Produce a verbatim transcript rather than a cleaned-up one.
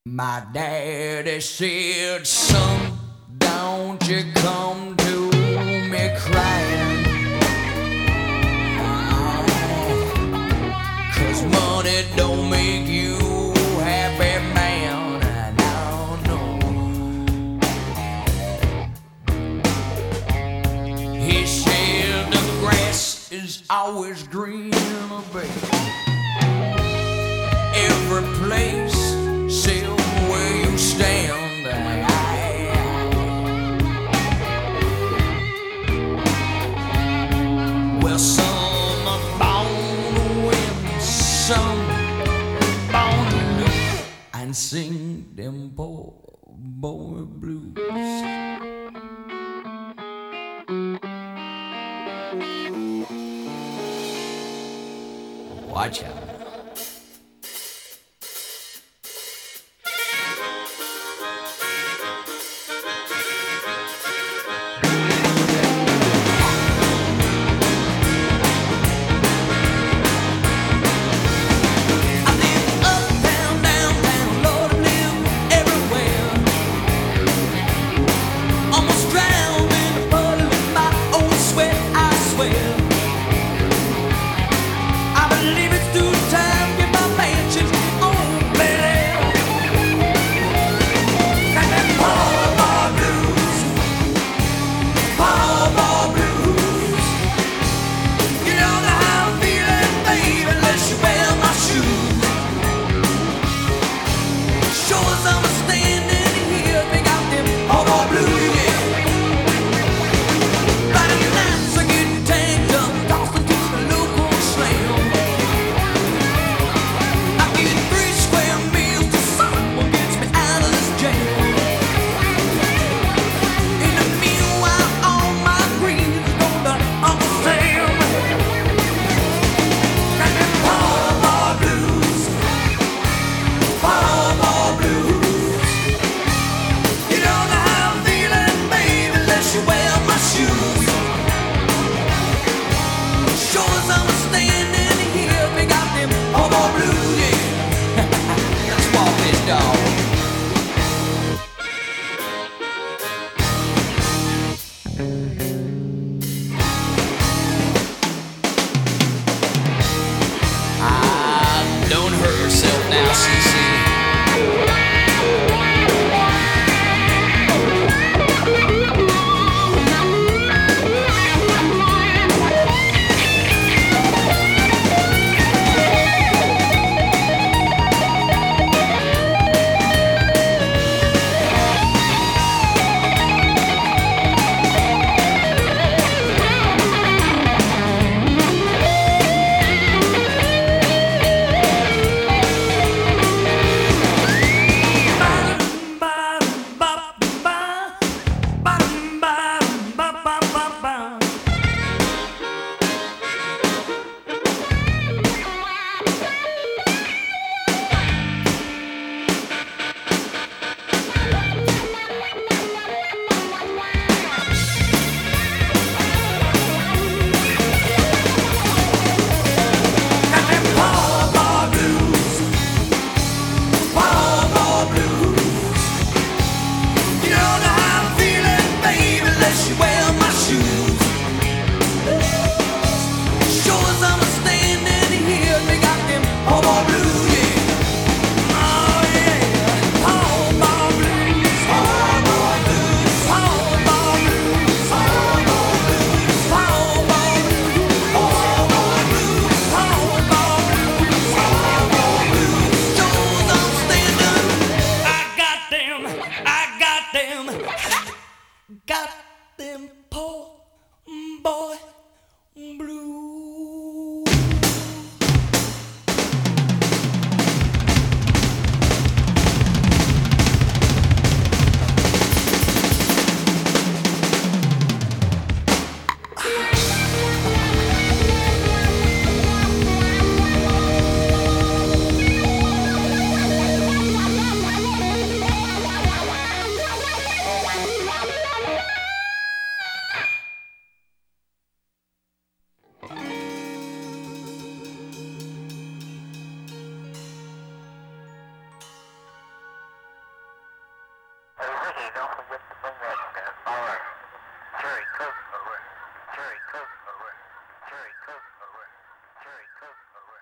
My daddy said, son, don't you come to me crying, 'cause money don't make you happy, man. I know. He said the grass is always greener, baby. Every place where you stand, well, some are born to win, some born to lose, and sing them poor boy blues. Watch out. Leave it through don't forget to bring that uh, our cherry coke, cherry coke, cherry coke, cherry coke.